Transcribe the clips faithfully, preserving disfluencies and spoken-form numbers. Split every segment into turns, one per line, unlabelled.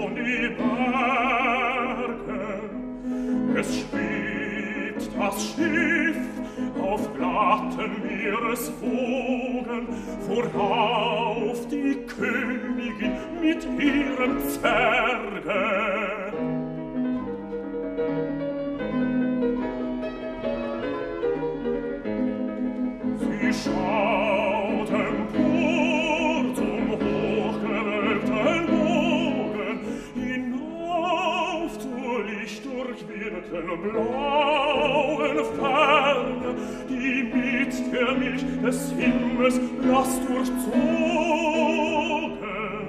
schon die Berge. Es schwebt das Schiff auf glatten Meereswogen, vorauf die Königin mit ihrem Zerge. Sie schaut empor zum hochgewölbten Bogen, hinauf zur lichtdurchwirkten blauen Ferne, die mit der Milch des Himmels blass durchzogen.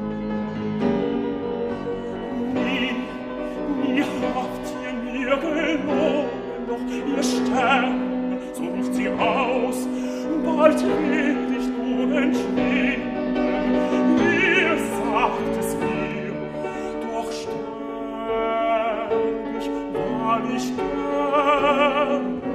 Nie, nie habt ihr mir gelogen, doch ihr Stern, so ruft sie aus, bald werd ich nun entschwinden. Ihr sagt es mir, doch sterb ich, weil ich sterbe.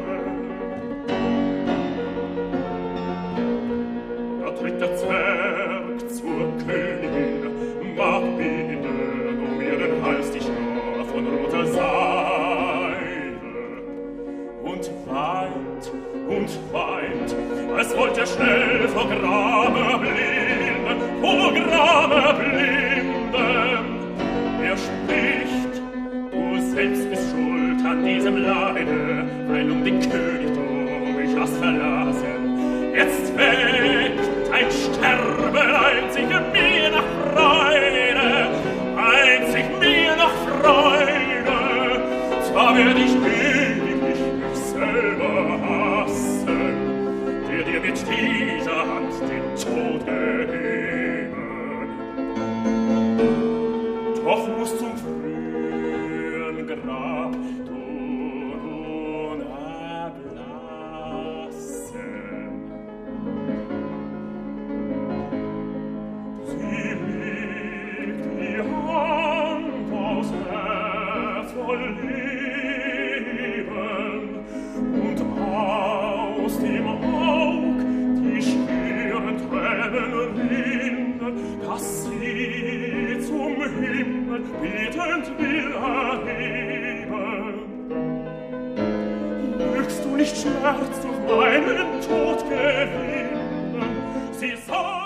Da tritt der Zwerg zur Königin, mag binden um ihren Hals die Schnur von roter Seide, und weint und weint, es wollt er schnell vor Grame blinden, vor Grame blinden. Er spricht, du selbst bist schuld an diesem Leide, weil um den Königtum ich hast verlassen. Jetzt weckt ein Sterben einzig mir nach Freude, einzig mir nach Freude. Zwar werd ich ewig mich selber hassen, der dir mit dieser Hand den Tod gegeben. Doch musst zum frühen Grab du nun erblassen. Sie legt die Hand aufs Herz voll Leben, und aus dem Aug die schweren Tränen rinnen, dass sie zum Himmel betend will erheben. Mögst du nicht Schmerz durch meinen Tod gewinnen? Sie sagt,